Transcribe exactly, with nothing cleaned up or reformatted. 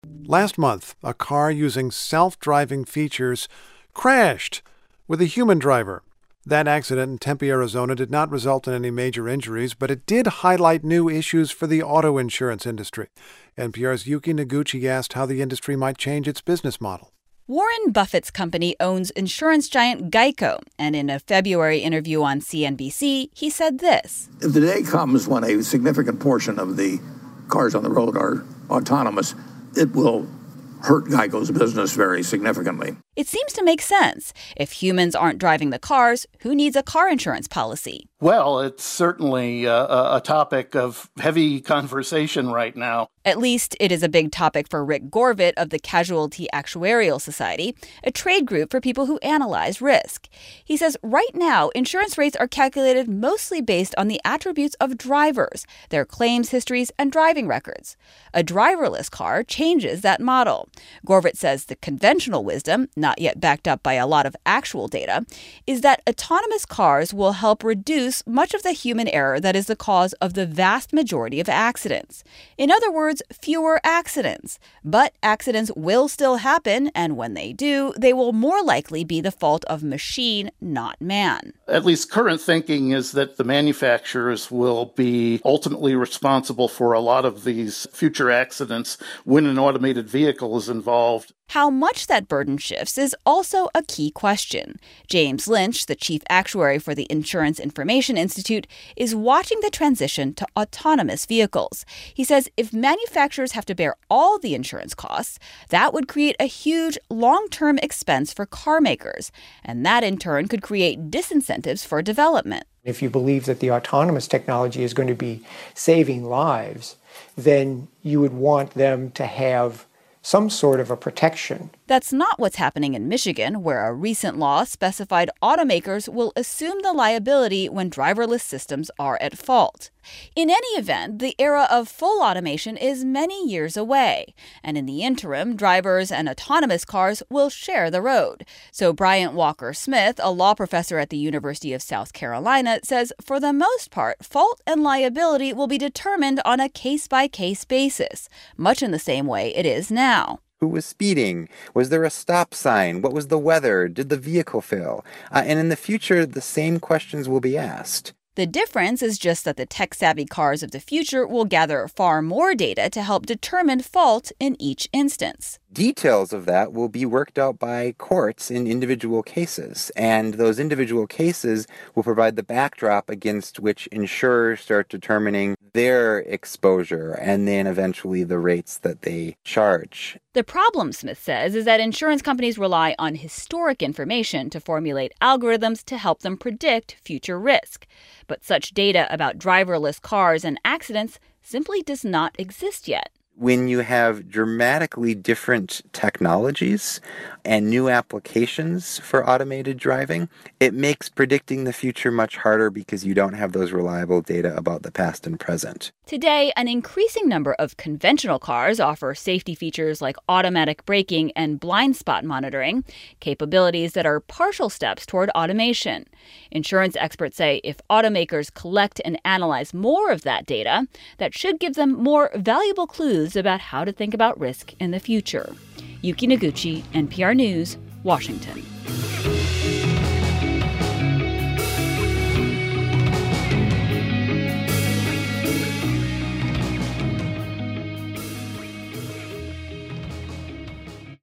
Last month, a car using self-driving features crashed with a human driver. That accident in Tempe, Arizona did not result in any major injuries, but it did highlight new issues for the auto insurance industry. N P R's Yuki Noguchi asked how the industry might change its business model. Warren Buffett's company owns insurance giant Geico, and in a February interview on C N B C, he said this. If the day comes when a significant portion of the cars on the road are autonomous, it will hurt Geico's business very significantly. It seems to make sense. If humans aren't driving the cars, who needs a car insurance policy? Well, it's certainly a, a topic of heavy conversation right now. At least it is a big topic for Rick Gorvit of the Casualty Actuarial Society, a trade group for people who analyze risk. He says right now, insurance rates are calculated mostly based on the attributes of drivers, their claims histories, and driving records. A driverless car changes that model. Gorvit says the conventional wisdom, not yet backed up by a lot of actual data, is that autonomous cars will help reduce much of the human error that is the cause of the vast majority of accidents. In other words, fewer accidents. But accidents will still happen, and when they do, they will more likely be the fault of machine, not man. At least current thinking is that the manufacturers will be ultimately responsible for a lot of these future accidents when an automated vehicle is involved. How much that burden shifts is also a key question. James Lynch, the chief actuary for the Insurance Information Institute, is watching the transition to autonomous vehicles. He says if manufacturers have to bear all the insurance costs, that would create a huge long-term expense for car makers, and that in turn could create disincentives for development. If you believe that the autonomous technology is going to be saving lives, then you would want them to have some sort of a protection. That's not what's happening in Michigan, where a recent law specified automakers will assume the liability when driverless systems are at fault. In any event, the era of full automation is many years away, and in the interim, drivers and autonomous cars will share the road. So Bryant Walker Smith, a law professor at the University of South Carolina, says for the most part, fault and liability will be determined on a case-by-case basis, much in the same way it is now. Who was speeding? Was there a stop sign? What was the weather? Did the vehicle fail? Uh, and in the future, the same questions will be asked. The difference is just that the tech-savvy cars of the future will gather far more data to help determine fault in each instance. Details of that will be worked out by courts in individual cases, and those individual cases will provide the backdrop against which insurers start determining their exposure and then eventually the rates that they charge. The problem, Smith says, is that insurance companies rely on historic information to formulate algorithms to help them predict future risk. But such data about driverless cars and accidents simply does not exist yet. When you have dramatically different technologies and new applications for automated driving, it makes predicting the future much harder because you don't have those reliable data about the past and present. Today, an increasing number of conventional cars offer safety features like automatic braking and blind spot monitoring, capabilities that are partial steps toward automation. Insurance experts say if automakers collect and analyze more of that data, that should give them more valuable clues about how to think about risk in the future. Yuki Noguchi, N P R News, Washington.